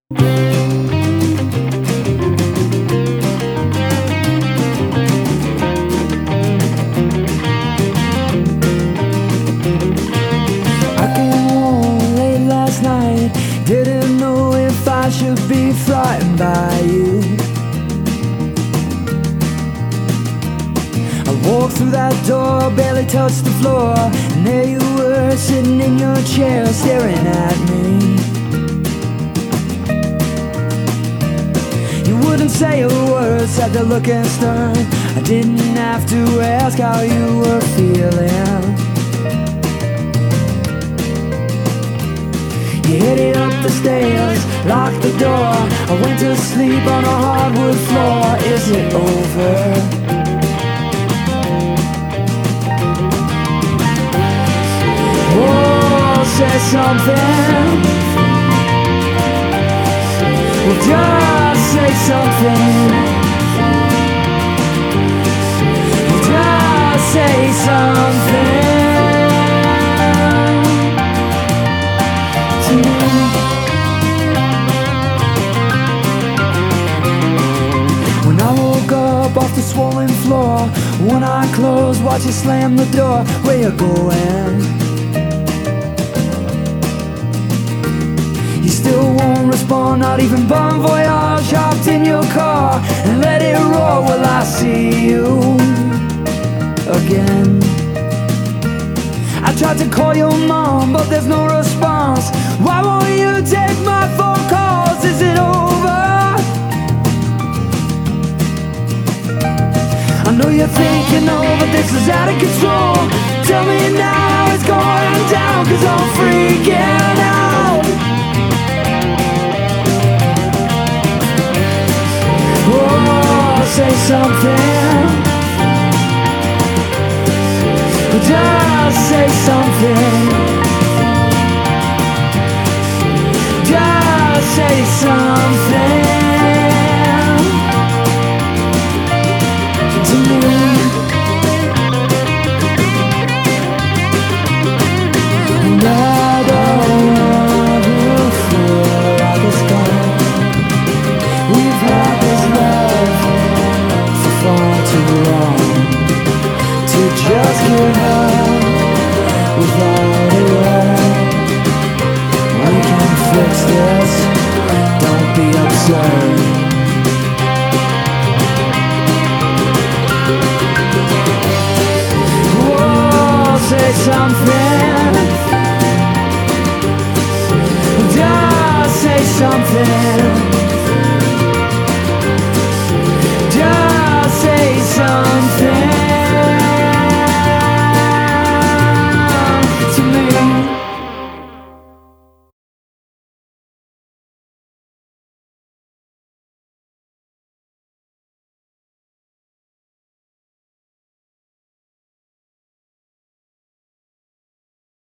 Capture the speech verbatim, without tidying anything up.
Didn't know if I should be frightened by you. I walked through that door, barely touched the floor, and there you were, sitting in your chair, staring at me. You wouldn't say a word, sat there looking stern. I didn't have to ask how you were feeling. You headed up the stairs, locked the door. I went to sleep on a hardwood floor. Is it over? Oh, say something. Well, just say something. Just say something. When I woke up off the swollen floor, one eye closed, watch you slam the door. Where you going? You still won't respond, not even bon voyage. Hopped in your car and let it roar. Will I see you again? I tried to call your mom, but there's no response. Why won't you take my phone calls? Is it over? I know you think you know, but this is out of control. Tell me now it's going down, 'cause I'm freaking out. Oh, say something. Just say something. Just say something to me. And I don't want to feel like it's gone. We've had this love for far too long to just give up without a word. We can fix this, don't be absurd. Whoa, say something. Just say something.